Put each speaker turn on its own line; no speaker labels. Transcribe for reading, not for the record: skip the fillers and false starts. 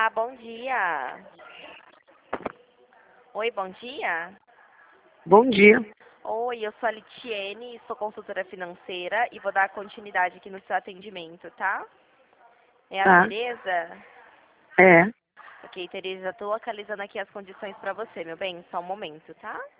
Olá, bom dia. Oi, bom dia.
Bom dia.
Oi, eu sou a Litiene, sou consultora financeira e vou dar continuidade aqui no seu atendimento, tá? É a
Tá?
Tereza?
É.
Ok, Tereza, estou localizando aqui as condições para você, meu bem. Só um momento, tá?